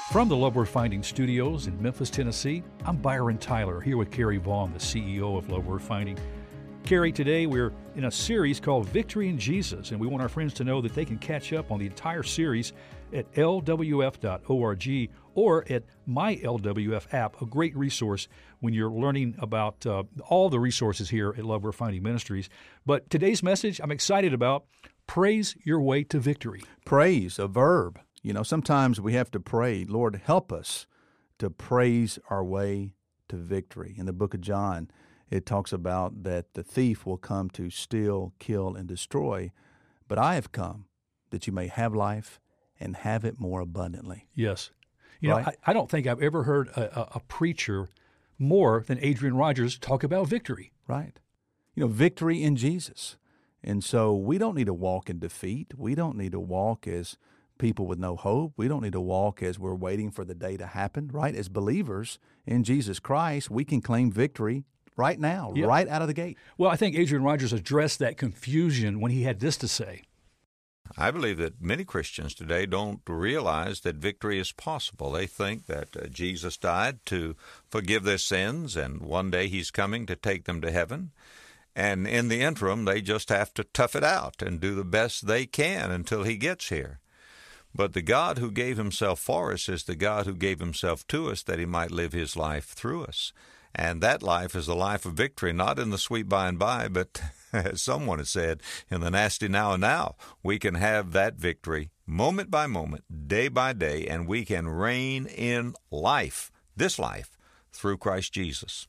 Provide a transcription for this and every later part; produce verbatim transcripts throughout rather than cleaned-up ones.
From the Love We're Finding studios in Memphis, Tennessee, I'm Byron Tyler, here with Carrie Vaughn, the C E O of Love We're Finding. Carrie, today we're in a series called Victory in Jesus, and we want our friends to know that they can catch up on the entire series at L W F dot org or at My L W F app, a great resource when you're learning about uh, all the resources here at Love We're Finding Ministries. But today's message I'm excited about, praise your way to victory. Praise, a verb. You know, sometimes we have to pray, Lord, help us to praise our way to victory. In the book of John, it talks about that the thief will come to steal, kill, and destroy, but I have come that you may have life and have it more abundantly. Yes. You Right? know, I, I don't think I've ever heard a, a, a preacher more than Adrian Rogers talk about victory. Right. You know, victory in Jesus. And so we don't need to walk in defeat. We don't need to walk as people with no hope. We don't need to walk as we're waiting for the day to happen, right? As believers in Jesus Christ, we can claim victory right now, Yeah. right out of the gate. Well, I think Adrian Rogers addressed that confusion when he had this to say. I believe that many Christians today don't realize that victory is possible. They think that uh, Jesus died to forgive their sins, and one day he's coming to take them to heaven. And in the interim, they just have to tough it out and do the best they can until he gets here. But the God who gave himself for us is the God who gave himself to us that he might live his life through us. And that life is a life of victory, not in the sweet by and by, but as someone has said, in the nasty now and now. We can have that victory moment by moment, day by day, and we can reign in life, this life, through Christ Jesus.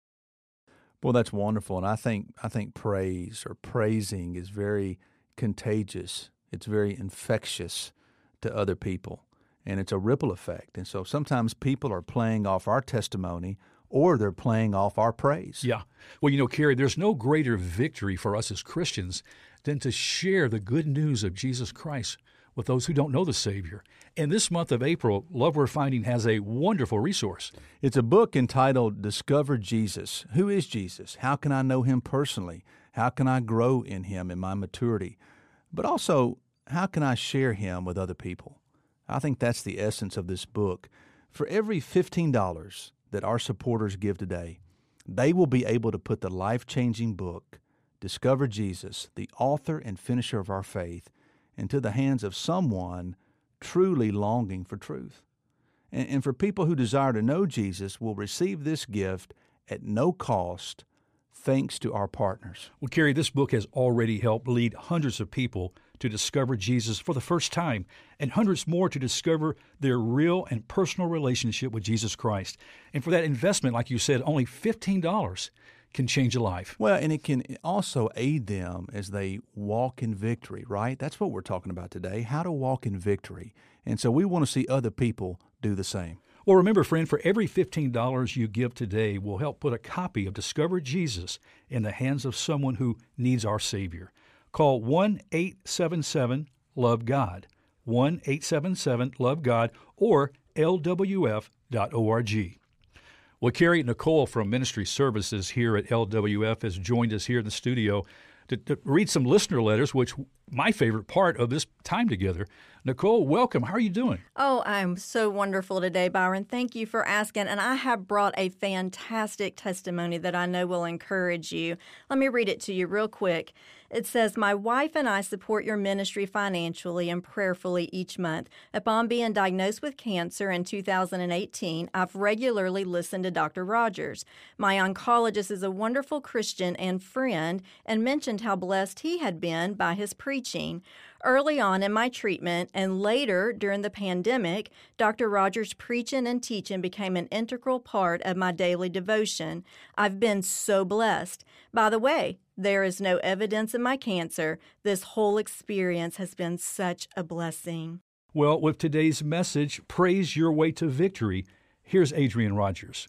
Well, that's wonderful. And I think I think praise or praising is very contagious. It's very infectious to other people, and it's a ripple effect. And so sometimes people are playing off our testimony or they're playing off our praise. Yeah. Well, you know, Carrie, there's no greater victory for us as Christians than to share the good news of Jesus Christ with those who don't know the Savior. And this month of April, Love We're Finding has a wonderful resource. It's a book entitled Discover Jesus. Who is Jesus? How can I know him personally? How can I grow in him in my maturity? But also, how can I share him with other people? I think that's the essence of this book. For every fifteen dollars that our supporters give today, they will be able to put the life-changing book, Discover Jesus, the author and finisher of our faith, into the hands of someone truly longing for truth. And, and for people who desire to know Jesus will receive this gift at no cost, thanks to our partners. Well, Carrie, this book has already helped lead hundreds of people to discover Jesus for the first time, and hundreds more to discover their real and personal relationship with Jesus Christ. And for that investment, like you said, only fifteen dollars can change a life. Well, and it can also aid them as they walk in victory, right? That's what we're talking about today, how to walk in victory. And so we want to see other people do the same. Well, remember, friend, for every fifteen dollars you give today will help put a copy of Discover Jesus in the hands of someone who needs our Savior. Call one eight seven seven love God, one eight seven seven love God, or L W F dot org. Well, Carrie, Nicole from Ministry Services here at L W F has joined us here in the studio to, to read some listener letters, which my favorite part of this time together. Nicole, welcome. How are you doing? Oh, I'm so wonderful today, Byron. Thank you for asking. And I have brought a fantastic testimony that I know will encourage you. Let me read it to you real quick. It says, my wife and I support your ministry financially and prayerfully each month. Upon being diagnosed with cancer in two thousand eighteen, I've regularly listened to Doctor Rogers. My oncologist is a wonderful Christian and friend and mentioned how blessed he had been by his preaching. Early on in my treatment and later during the pandemic, Doctor Rogers' preaching and teaching became an integral part of my daily devotion. I've been so blessed. By the way, there is no evidence of my cancer. This whole experience has been such a blessing. Well, with today's message, Praise Your Way to Victory, here's Adrian Rogers.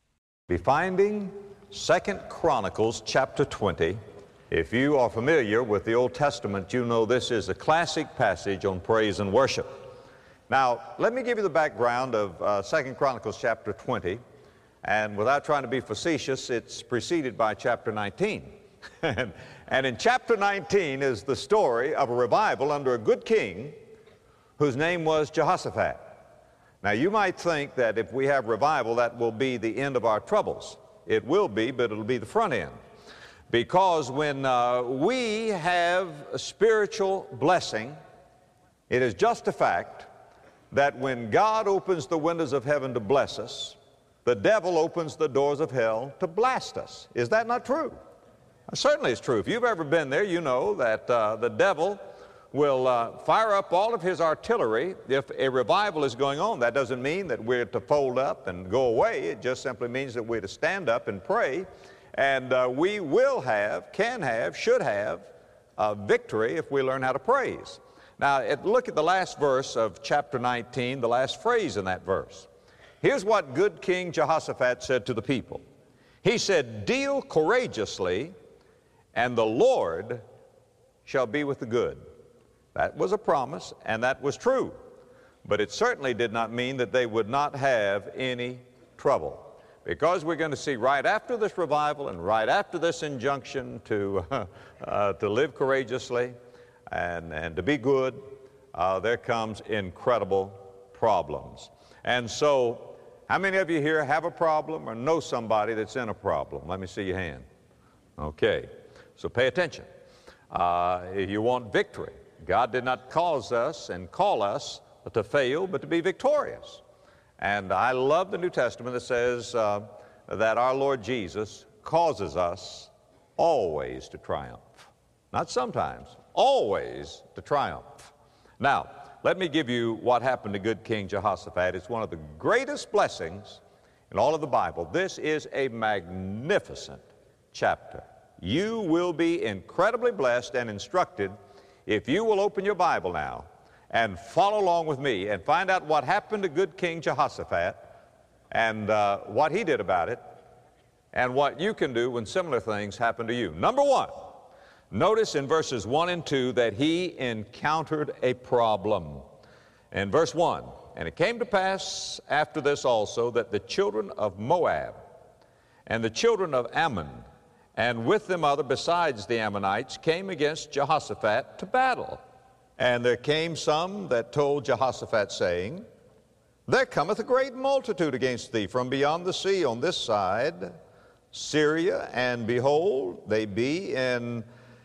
Be finding Second Chronicles chapter twenty. If you are familiar with the Old Testament, you know this is a classic passage on praise and worship. Now, let me give you the background of uh, Second Chronicles chapter twenty, and without trying to be facetious, it's preceded by chapter nineteen. and, and in chapter nineteen is the story of a revival under a good king whose name was Jehoshaphat. Now, you might think that if we have revival, that will be the end of our troubles. It will be, but it'll be the front end. Because when uh, we have a spiritual blessing, it is just a fact that when God opens the windows of heaven to bless us, the devil opens the doors of hell to blast us. Is that not true? Certainly it's true. If you've ever been there, you know that uh, the devil will uh, fire up all of his artillery if a revival is going on. That doesn't mean that we're to fold up and go away. It just simply means that we're to stand up and pray, and uh, we will have, can have, should have uh, victory if we learn how to praise. Now, it, look at the last verse of chapter nineteen, the last phrase in that verse. Here's what good King Jehoshaphat said to the people. He said, "Deal courageously, and the Lord shall be with the good." That was a promise, and that was true. But it certainly did not mean that they would not have any trouble. Because we're going to see right after this revival and right after this injunction to, uh, to live courageously and, and to be good, uh, there comes incredible problems. And so, how many of you here have a problem or know somebody that's in a problem? Let me see your hand. Okay, so pay attention. Uh, you want victory. God did not cause us and call us to fail, but to be victorious. And I love the New Testament that says uh, that our Lord Jesus causes us always to triumph. Not sometimes, always to triumph. Now, let me give you what happened to good King Jehoshaphat. It's one of the greatest blessings in all of the Bible. This is a magnificent chapter. You will be incredibly blessed and instructed if you will open your Bible now and follow along with me and find out what happened to good King Jehoshaphat and uh, what he did about it and what you can do when similar things happen to you. Number one, notice in verses one and two that he encountered a problem. In verse one, "And it came to pass after this also that the children of Moab and the children of Ammon and with them other besides the Ammonites came against Jehoshaphat to battle. And there came some that told Jehoshaphat, saying, There cometh a great multitude against thee from beyond the sea on this side, Syria, and behold, they be in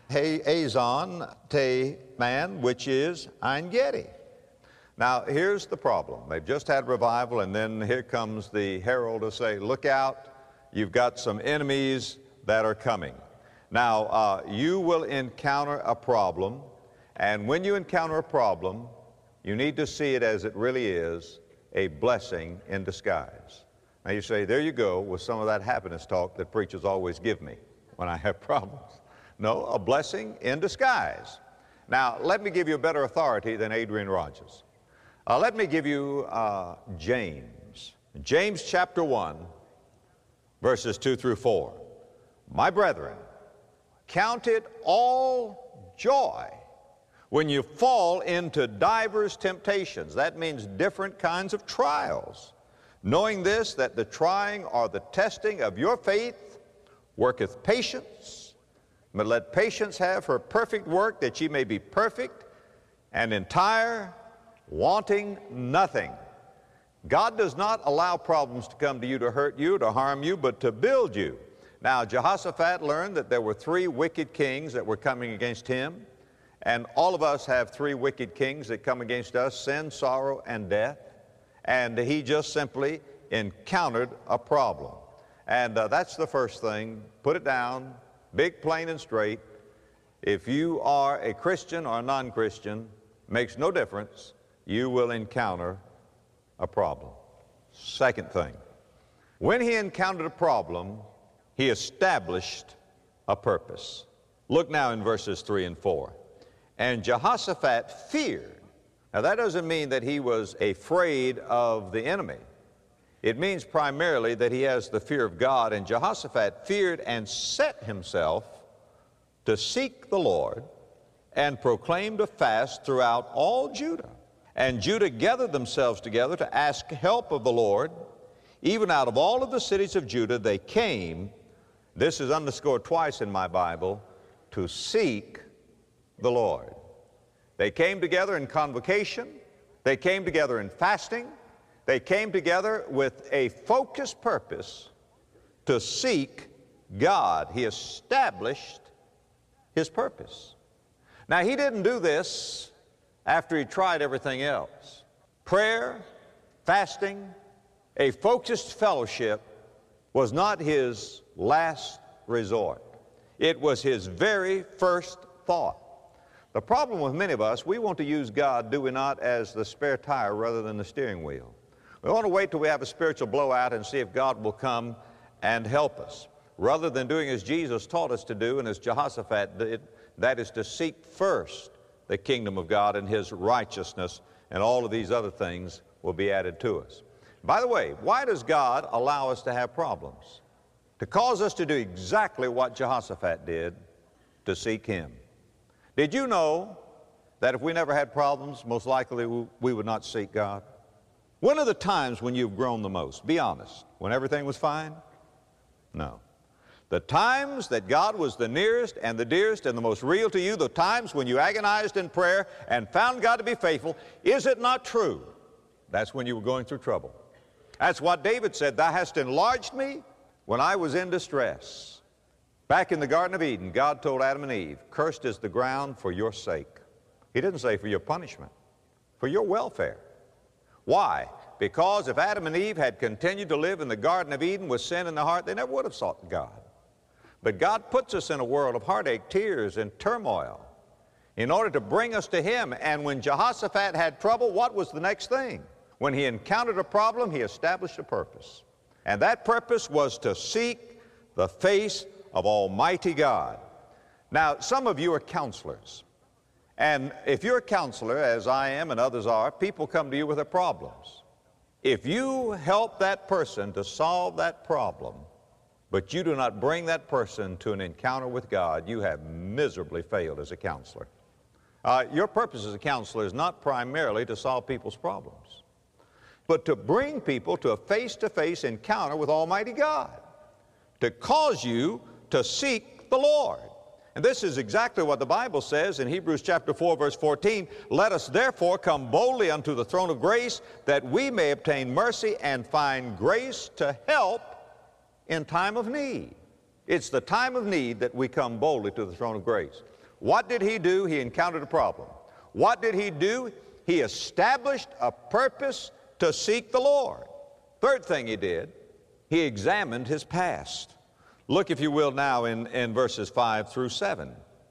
Hazon Teman, which is En Gedi." Now, here's the problem. They've just had revival, and then here comes the herald to say, look out, you've got some enemies that are coming. Now, uh, you will encounter a problem, and when you encounter a problem, you need to see it as it really is, a blessing in disguise. Now you say, there you go with some of that happiness talk that preachers always give me when I have problems. No, a blessing in disguise. Now, let me give you a better authority than Adrian Rogers. Uh, let me give you uh, James. James chapter one, verses two through four. "My brethren, count it all joy when you fall into divers temptations." That means different kinds of trials. "Knowing this, that the trying or the testing of your faith worketh patience. But let patience have her perfect work, that ye may be perfect and entire, wanting nothing." God does not allow problems to come to you to hurt you, to harm you, but to build you. Now, Jehoshaphat learned that there were three wicked kings that were coming against him, and all of us have three wicked kings that come against us: sin, sorrow, and death. And he just simply encountered a problem. And uh, that's the first thing. Put it down, big, plain, and straight. If you are a Christian or a non-Christian, makes no difference, you will encounter a problem. Second thing, when he encountered a problem, he established a purpose. Look now in verses three and four. "And Jehoshaphat feared." Now that doesn't mean that he was afraid of the enemy. It means primarily that he has the fear of God. And Jehoshaphat feared and set himself to seek the Lord and proclaimed a fast throughout all Judah. And Judah gathered themselves together to ask help of the Lord. Even out of all of the cities of Judah they came, this is underscored twice in my Bible, to seek the Lord. They came together in convocation. They came together in fasting. They came together with a focused purpose to seek God. He established his purpose. Now, he didn't do this after he tried everything else. Prayer, fasting, a focused fellowship was not his last resort. It was his very first thought. The problem with many of us, we want to use God, do we not, as the spare tire rather than the steering wheel. We want to wait till we have a spiritual blowout and see if God will come and help us, rather than doing as Jesus taught us to do and as Jehoshaphat did, that is to seek first the kingdom of God and his righteousness, and all of these other things will be added to us. By the way, why does God allow us to have problems? To cause us to do exactly what Jehoshaphat did, to seek him. Did you know that if we never had problems, most likely we would not seek God? When are the times when you've grown the most? Be honest. When everything was fine? No. The times that God was the nearest and the dearest and the most real to you, the times when you agonized in prayer and found God to be faithful, is it not true? That's when you were going through trouble. That's what David said, thou hast enlarged me when I was in distress. Back in the Garden of Eden, God told Adam and Eve, cursed is the ground for your sake. He didn't say for your punishment, for your welfare. Why? Because if Adam and Eve had continued to live in the Garden of Eden with sin in their heart, they never would have sought God. But God puts us in a world of heartache, tears, and turmoil in order to bring us to him. And when Jehoshaphat had trouble, what was the next thing? When he encountered a problem, he established a purpose. And that purpose was to seek the face of Almighty God. Now, some of you are counselors. And if you're a counselor, as I am and others are, people come to you with their problems. If you help that person to solve that problem, but you do not bring that person to an encounter with God, you have miserably failed as a counselor. Uh, your purpose as a counselor is not primarily to solve people's problems, but to bring people to a face-to-face encounter with Almighty God, to cause you to seek the Lord. And this is exactly what the Bible says in Hebrews chapter four, verse fourteen. Let us therefore come boldly unto the throne of grace, that we may obtain mercy and find grace to help in time of need. It's the time of need that we come boldly to the throne of grace. What did he do? He encountered a problem. What did he do? He established a purpose to seek the Lord. Third thing he did, he examined his past. Look, if you will, now in, in verses five through seven.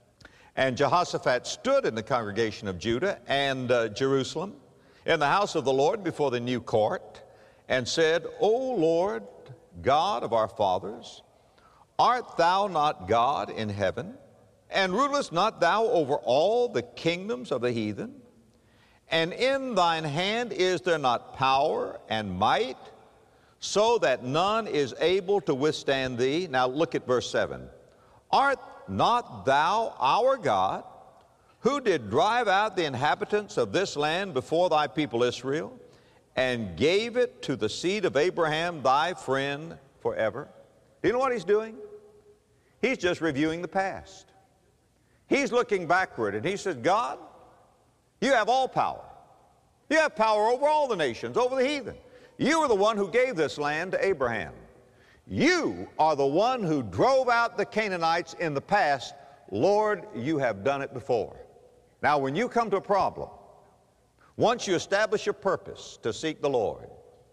And Jehoshaphat stood in the congregation of Judah and uh, Jerusalem in the house of the Lord before the new court, and said, O Lord, God of our fathers, art thou not God in heaven? And rulest not thou over all the kingdoms of the heathen? And in thine hand is there not power and might, so that none is able to withstand thee? Now look at verse seven. Art not thou our God, who did drive out the inhabitants of this land before thy people Israel, and gave it to the seed of Abraham thy friend forever? Do you know what he's doing? He's just reviewing the past. He's looking backward, and he says, God, you have all power. You have power over all the nations, over the heathen. You are the one who gave this land to Abraham. You are the one who drove out the Canaanites in the past. Lord, you have done it before. Now, when you come to a problem, once you establish your purpose to seek the Lord,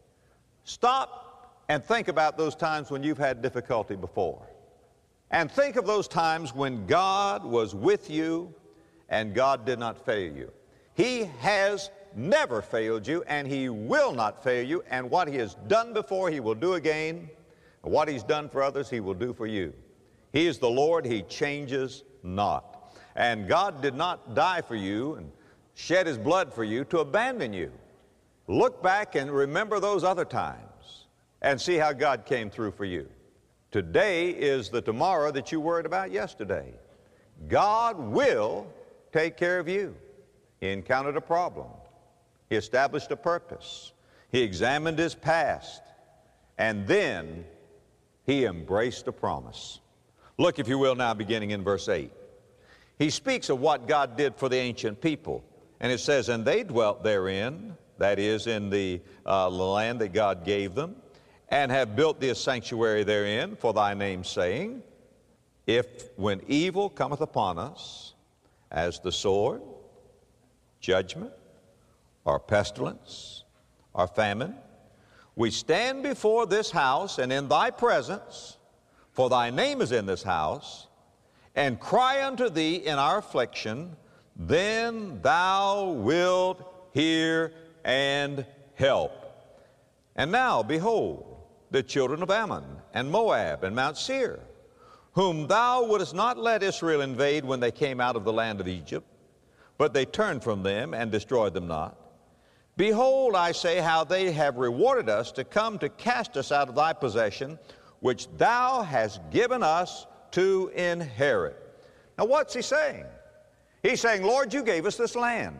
stop and think about those times when you've had difficulty before. And think of those times when God was with you and God did not fail you. He has never failed you, and he will not fail you. And what he has done before, he will do again. And what he's done for others, he will do for you. He is the Lord. He changes not. And God did not die for you and shed his blood for you to abandon you. Look back and remember those other times and see how God came through for you. Today is the tomorrow that you worried about yesterday. God will take care of you. He encountered a problem. He established a purpose. He examined his past. And then he embraced a promise. Look, if you will, now beginning in verse eight. He speaks of what God did for the ancient people. And it says, and they dwelt therein, that is, in the uh, land that God gave them, and have built thee a sanctuary therein for thy name's saying, if when evil cometh upon us, as the sword, judgment, or pestilence, or famine, we stand before this house and in thy presence, for thy name is in this house, and cry unto thee in our affliction, then thou wilt hear and help. And now, behold, the children of Ammon and Moab and Mount Seir, whom thou wouldest not let Israel invade when they came out of the land of Egypt, but they turned from them and destroyed them not. Behold, I say, how they have rewarded us to come to cast us out of thy possession, which thou hast given us to inherit. Now what's he saying? He's saying, Lord, you gave us this land.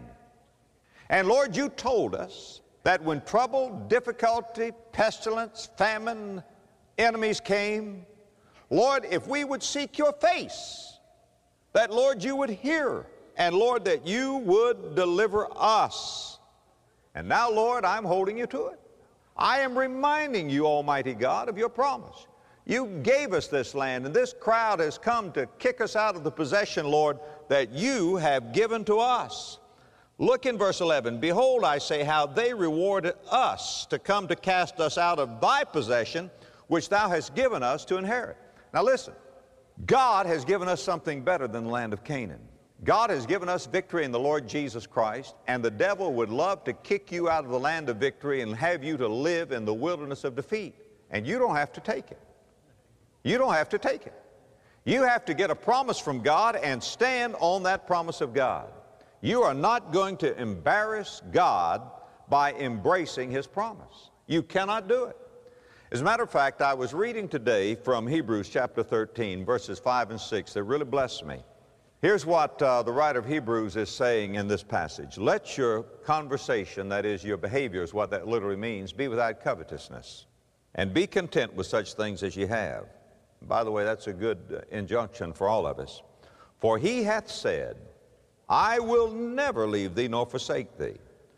And Lord, you told us that when trouble, difficulty, pestilence, famine, enemies came, Lord, if we would seek your face, that, Lord, you would hear, and, Lord, that you would deliver us. And now, Lord, I'm holding you to it. I am reminding you, Almighty God, of your promise. You gave us this land, and this crowd has come to kick us out of the possession, Lord, that you have given to us. Look in verse eleven. Behold, I say, how they rewarded us to come to cast us out of thy possession, which thou hast given us to inherit. Now listen, God has given us something better than the land of Canaan. God has given us victory in the Lord Jesus Christ, and the devil would love to kick you out of the land of victory and have you to live in the wilderness of defeat. And you don't have to take it. You don't have to take it. You have to get a promise from God and stand on that promise of God. You are not going to embarrass God by embracing his promise. You cannot do it. As a matter of fact, I was reading today from Hebrews chapter thirteen, verses five and six, that really blessed me. Here's what uh, the writer of Hebrews is saying in this passage. Let your conversation, that is your behavior is what that literally means, be without covetousness, and be content with such things as ye have. By the way, that's a good uh, injunction for all of us. For he hath said, I will never leave thee nor forsake thee,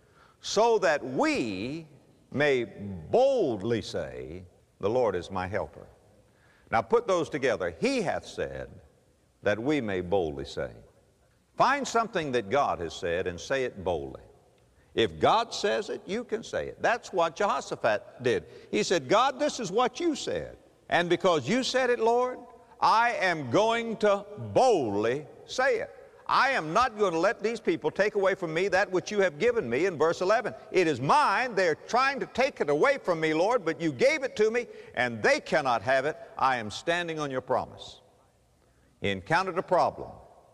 so that we may boldly say, the Lord is my helper. Now put those together. He hath said, that we may boldly say. Find something that God has said and say it boldly. If God says it, you can say it. That's what Jehoshaphat did. He said, God, this is what you said. And because you said it, Lord, I am going to boldly say it. I am not going to let these people take away from me that which you have given me in verse eleven. It is mine. They're trying to take it away from me, Lord, but you gave it to me, and they cannot have it. I am standing on your promise. He encountered a problem.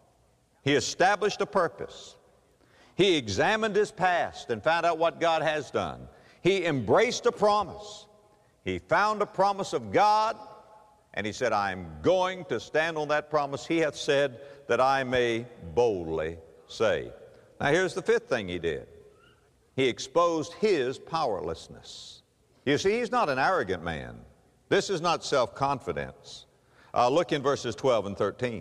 He established a purpose. He examined his past and found out what God has done. He embraced a promise. He found a promise of God, and he said, I am going to stand on that promise. He hath said that I may boldly say. Now here's the fifth thing he did. He exposed his powerlessness. You see, he's not an arrogant man. This is not self-confidence. Uh, look in verses twelve and thirteen.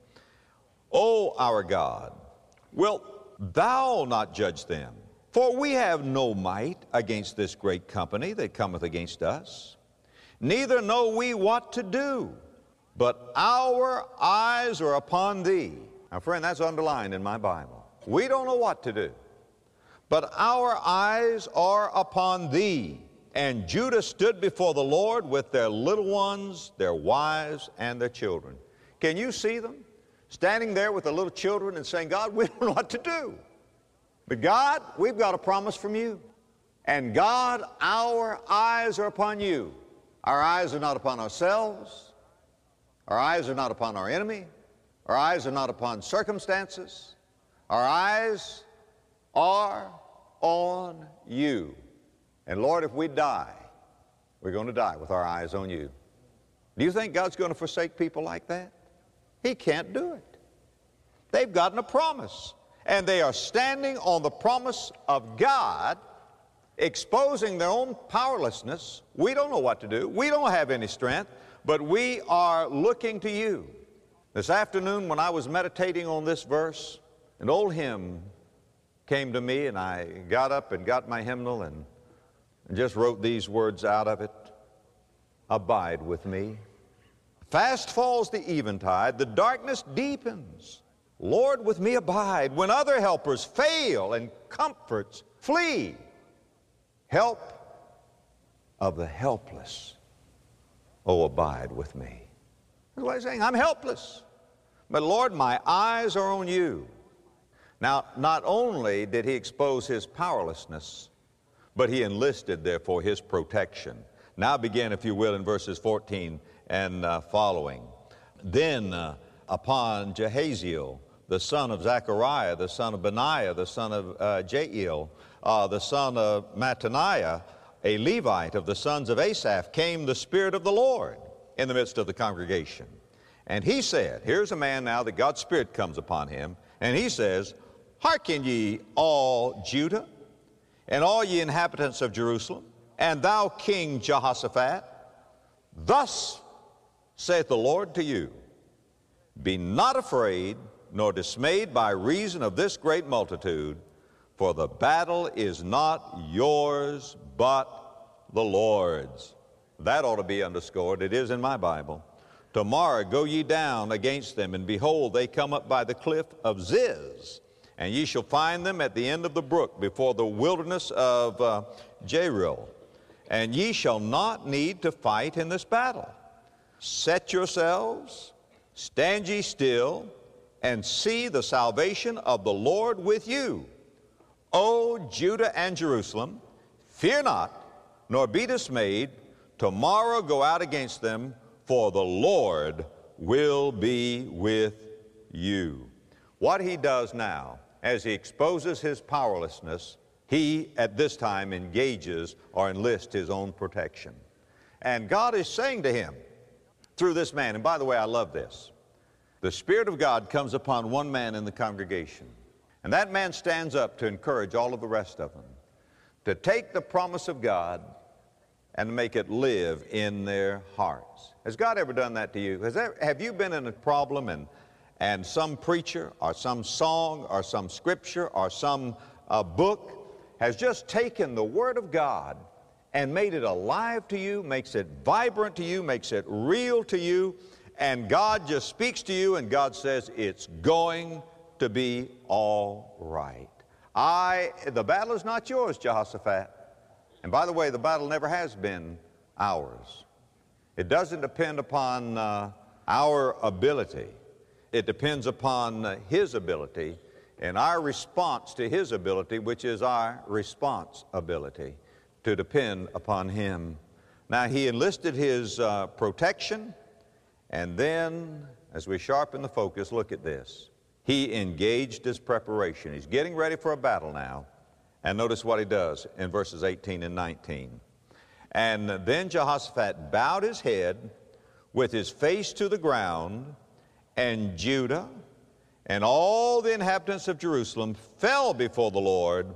O our God, wilt thou not judge them? For we have no might against this great company that cometh against us, neither know we what to do, but our eyes are upon thee. Now, friend, that's underlined in my Bible. We don't know what to do, but our eyes are upon thee. And Judah stood before the Lord with their little ones, their wives, and their children. Can you see them standing there with the little children and saying, God, we don't know what to do. But God, we've got a promise from you. And God, our eyes are upon you. Our eyes are not upon ourselves. Our eyes are not upon our enemy. Our eyes are not upon circumstances. Our eyes are on you. And Lord, if we die, we're going to die with our eyes on you. Do you think God's going to forsake people like that? He can't do it. They've gotten a promise, and they are standing on the promise of God, exposing their own powerlessness. We don't know what to do. We don't have any strength, but we are looking to you. This afternoon when I was meditating on this verse, an old hymn came to me, and I got up and got my hymnal and, and just wrote these words out of it. Abide with me. Fast falls the eventide, the darkness deepens. Lord, with me abide. When other helpers fail and comforts flee, help of the helpless, oh, abide with me. That's what he's saying. I'm helpless. But Lord, my eyes are on you. Now, not only did he expose his powerlessness, but he enlisted, therefore, his protection. Now begin, if you will, in verses fourteen and uh, following. Then uh, upon Jehaziel, the son of Zechariah, the son of Benaiah, the son of uh, Jael, uh, the son of Mattaniah, a Levite of the sons of Asaph, came the Spirit of the Lord in the midst of the congregation. And he said, here's a man now that God's Spirit comes upon him, and he says, Hearken ye all Judah, and all ye inhabitants of Jerusalem, and thou King Jehoshaphat, thus saith the Lord to you, Be not afraid, nor dismayed by reason of this great multitude, for the battle is not yours, but the Lord's. That ought to be underscored. It is in my Bible. Tomorrow go ye down against them, and behold, they come up by the cliff of Ziz, and ye shall find them at the end of the brook before the wilderness of uh, Jeruel. And ye shall not need to fight in this battle. Set yourselves, stand ye still, and see the salvation of the Lord with you. O Judah and Jerusalem, fear not, nor be dismayed. Tomorrow go out against them, for the Lord will be with you. What he does now, as he exposes his powerlessness, he at this time engages or enlists his own protection. And God is saying to him through this man, and by the way, I love this. The Spirit of God comes upon one man in the congregation, and that man stands up to encourage all of the rest of them to take the promise of God and make it live in their hearts. Has God ever done that to you? Has there, have you been in a problem and, and some preacher or some song or some scripture or some uh, book has just taken the Word of God and made it alive to you, makes it vibrant to you, makes it real to you, and God just speaks to you and God says, it's going to be all right. I, the battle is not yours, Jehoshaphat. And by the way, the battle never has been ours. It doesn't depend upon uh, our ability. It depends upon uh, His ability and our response to His ability, which is our responsibility to depend upon Him. Now, He enlisted His uh, protection, and then, as we sharpen the focus, look at this. He engaged His preparation. He's getting ready for a battle now. And notice what he does in verses eighteen and nineteen. And then Jehoshaphat bowed his head with his face to the ground, and Judah and all the inhabitants of Jerusalem fell before the Lord,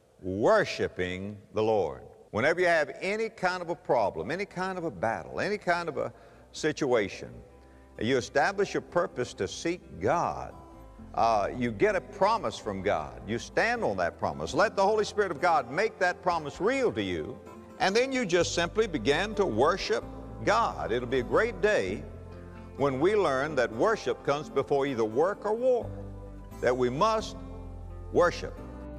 worshiping the Lord. Whenever you have any kind of a problem, any kind of a battle, any kind of a situation, you establish your purpose to seek God. Uh, you get a promise from God. You stand on that promise. Let the Holy Spirit of God make that promise real to you, and then you just simply begin to worship God. It'll be a great day when we learn that worship comes before either work or war, that we must worship.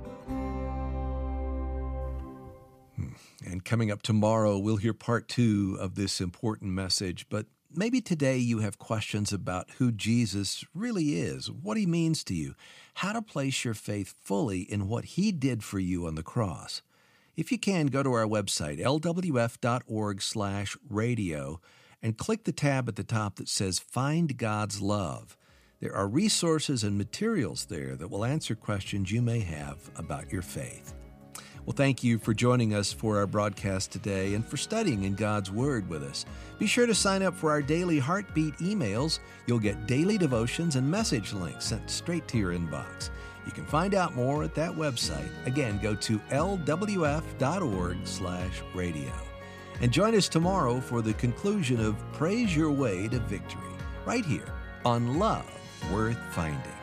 And coming up tomorrow, we'll hear part two of this important message, but maybe today you have questions about who Jesus really is, what He means to you, how to place your faith fully in what He did for you on the cross. If you can, go to our website, L W F dot org slash radio, and click the tab at the top that says Find God's Love. There are resources and materials there that will answer questions you may have about your faith. Well, thank you for joining us for our broadcast today and for studying in God's Word with us. Be sure to sign up for our daily Heartbeat emails. You'll get daily devotions and message links sent straight to your inbox. You can find out more at that website. Again, go to L W F dot org slash radio. And join us tomorrow for the conclusion of Praise Your Way to Victory, right here on Love Worth Finding.